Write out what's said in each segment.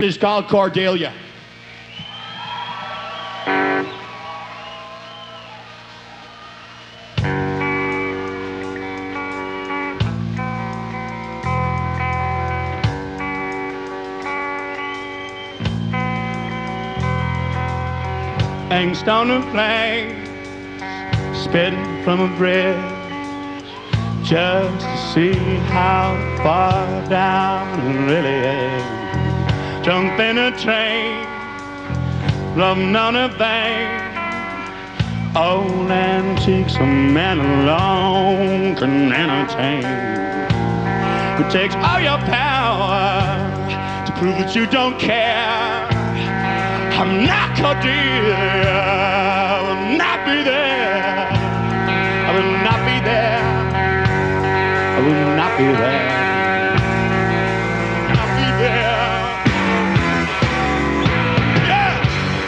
It's called Cordelia. Angst on the flame, spitting from a bridge, just to see how far down it really is. Jump in a train, rubbing on a bank. Old antiques a man alone can entertain. It takes all your power to prove that you don't care. I'm not Cordelia, I will not be there. I will not be there. I will not be there. Not be there. Yeah.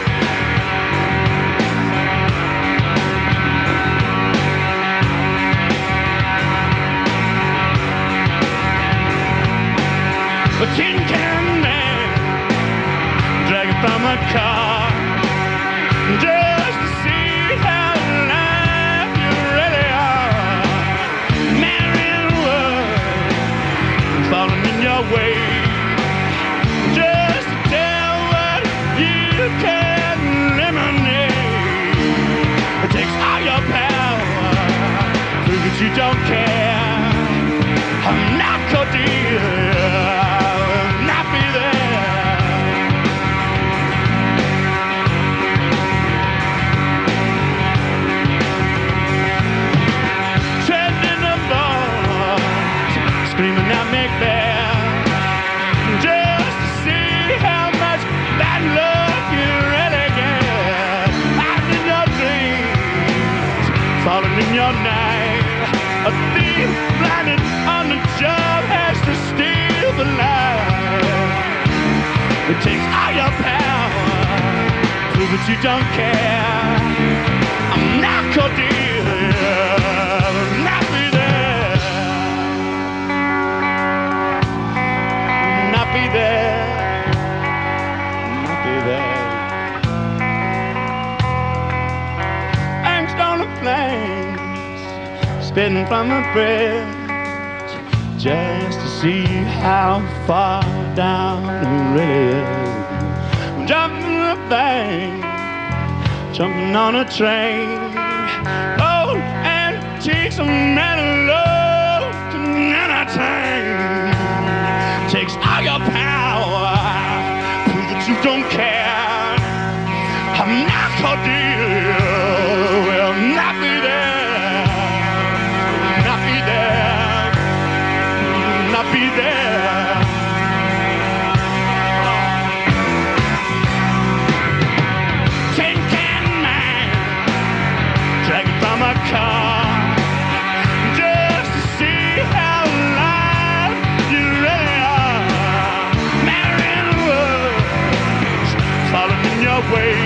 A tin can man dragging from a car, just to see how alive you really are. Marrying the world, falling in your way, just to tell what you can eliminate. It takes all your power, prove that you don't care. I'm not Cordelia. Screaming at Macbeth, just to see how much bad luck you really get. Out in your dreams, falling in your night. A thief blinded on the job has to steal the light. It takes all your power, prove that you don't care. I'm not Cordelia, I'll not be there. Be there, not be there. Angst on the flames, spitting from a bridge, just to see how far down it really is. Jumping the bank, jumping on a train. Old antiques a man alone can entertain. Takes all your power, prove that you don't care. I'm not Cordelia, will not be there. Not be there, not be there. Tin can man, dragging from a car, just to see how alive you really are. Way